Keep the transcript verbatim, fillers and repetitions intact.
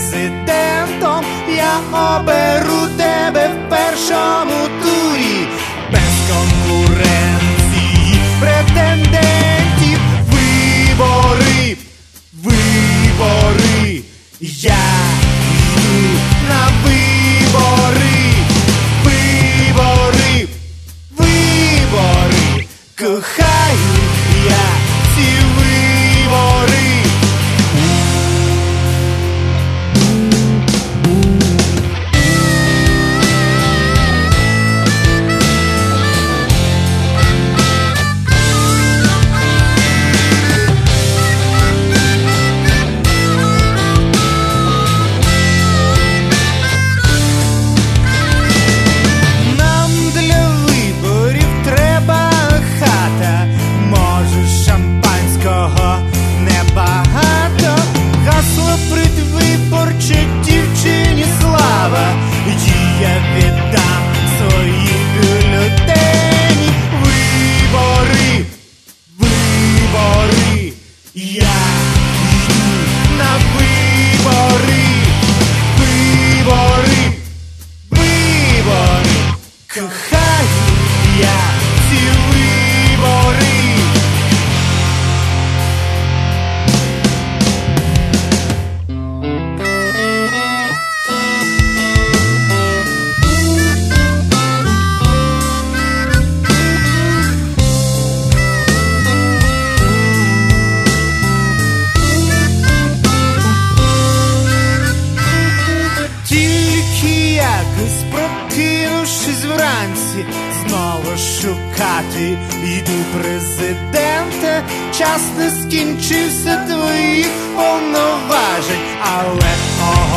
президентом, я оберу тебе в першому турі, без конкуренції претендентів. Вибори, вибори, я йду на вибори, вибори, вибори, кохаю я ці вибори. Предвиборче дівчині слава, їй я віддам свої бюлетені. Вибори, вибори, я йду на вибори, вибори, вибори, кохаю я ці вибори. Якось прокинувшись вранці, знову шукати йду президента. Час не скінчився твоїх повноважень, але